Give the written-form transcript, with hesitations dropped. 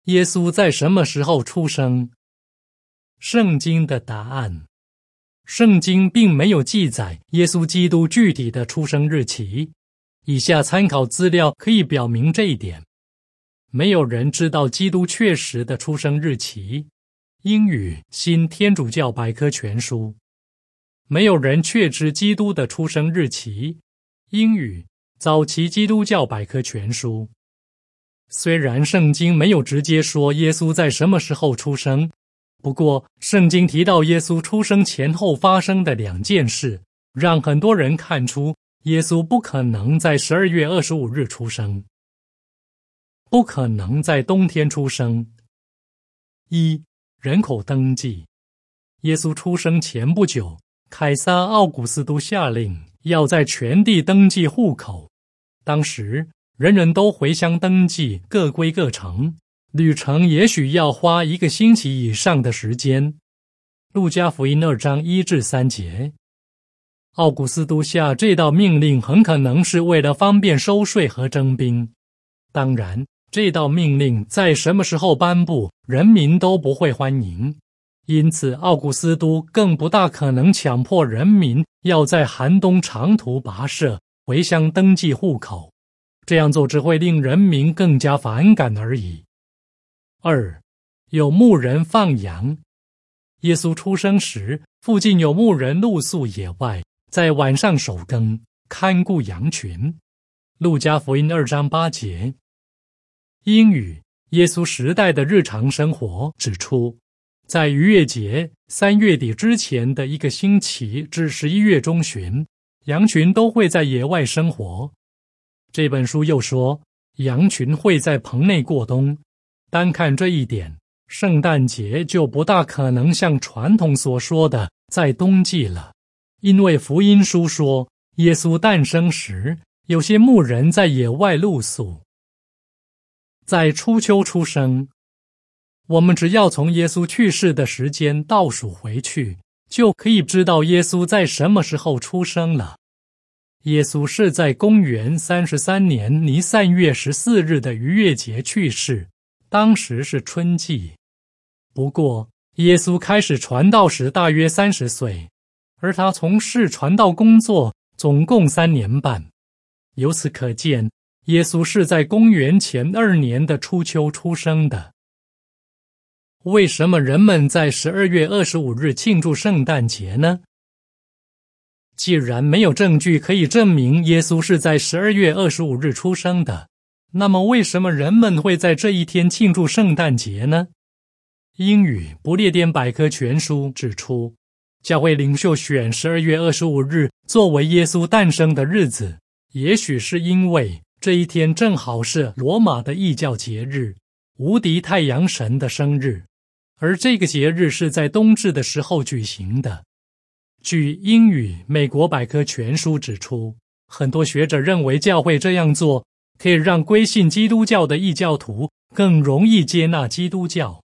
耶稣在什么时候出生？圣经的答案：圣经并没有记载耶稣基督具体的出生日期。以下参考资料可以表明这一点。没有人知道基督确实的出生日期。英语新天主教百科全书。没有人确知基督的出生日期。英语早期基督教百科全书。虽然圣经没有直接说耶稣在什么时候出生，不过圣经提到耶稣出生前后发生的2件事，让很多人看出耶稣不可能在12月25日出生，不可能在冬天出生。1. 人口登记。耶稣出生前不久，凯撒奥古斯都下令要在全地登记户口。当时人人都回乡登记，各归各城，旅程也许要花1个星期以上的时间。路加福音2章1至3节。奥古斯都下这道命令很可能是为了方便收税和征兵。当然，这道命令在什么时候颁布，人民都不会欢迎，因此奥古斯都更不大可能强迫人民要在寒冬长途跋涉回乡登记户口，这样做只会令人民更加反感而已。2. 有牧人放羊。耶稣出生时，附近有牧人露宿野外，在晚上守更，看顾羊群。路加福音2章8节。英语耶稣时代的日常生活指出，在逾越节3月底之前的1个星期至11月中旬，羊群都会在野外生活。这本书又说，羊群会在棚内过冬。单看这一点，圣诞节就不大可能像传统所说的在冬季了，因为福音书说，耶稣诞生时，有些牧人在野外露宿。在初秋出生。我们只要从耶稣去世的时间倒数回去，就可以知道耶稣在什么时候出生了。耶稣是在公元33年尼散月14日的逾越节去世，当时是春季。不过，耶稣开始传道时大约30岁，而他从事传道工作总共3年半。由此可见，耶稣是在公元前2年的初秋出生的。为什么人们在12月25日庆祝圣诞节呢？既然没有证据可以证明耶稣是在12月25日出生的，那么为什么人们会在这一天庆祝圣诞节呢？英语不列颠百科全书指出，教会领袖选12月25日作为耶稣诞生的日子，也许是因为这一天正好是罗马的异教节日，无敌太阳神的生日，而这个节日是在冬至的时候举行的。据英语美国百科全书指出，很多学者认为教会这样做可以让归信基督教的异教徒更容易接纳基督教。